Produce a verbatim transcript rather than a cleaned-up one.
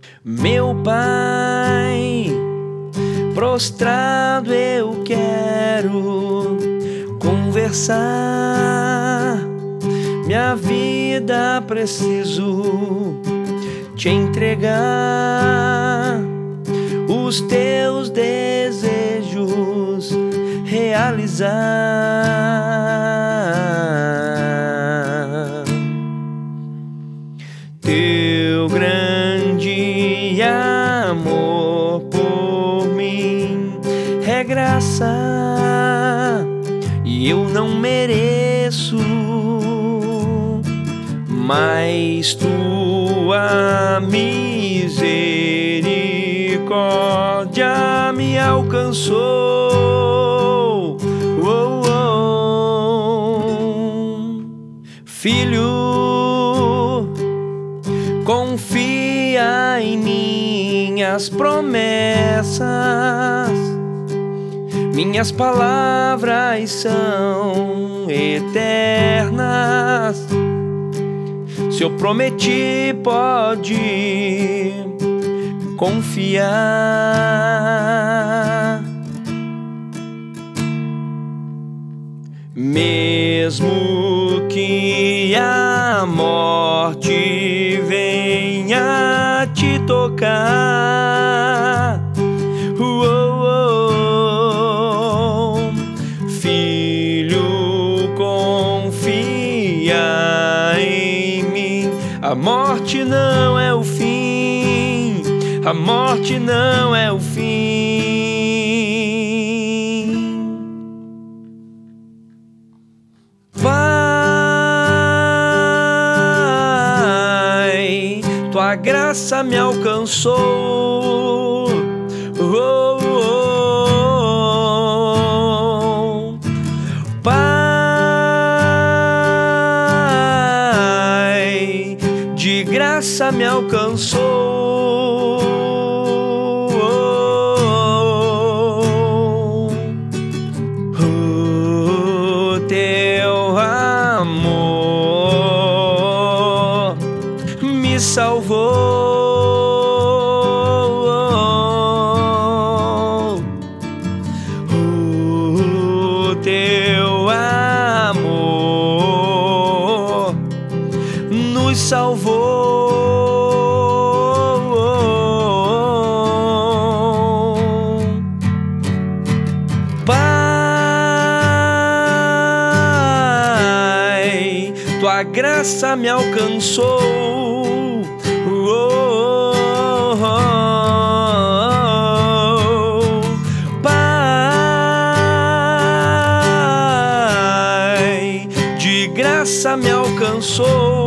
Meu Pai, prostrado eu quero conversar. Minha vida preciso te entregar, os teus desejos realizar. Teu grande amor por mim é graça e eu não mereço, mas tua misericórdia me alcançou. Oh, oh. Filho, confia em minhas promessas. Minhas palavras são eternas. Se eu prometi, pode confiar. Mesmo que a morte venha te tocar, oh, oh, oh. Filho, confia em mim. A morte não é o fim, a morte não é o fim. Pai, tua graça me alcançou. Oh, oh, oh. Pai, de graça me alcançou. O teu amor me salvou. O teu amor nos salvou. Pai, tua graça me alcançou. Oh, oh, oh. Pai, de graça me alcançou.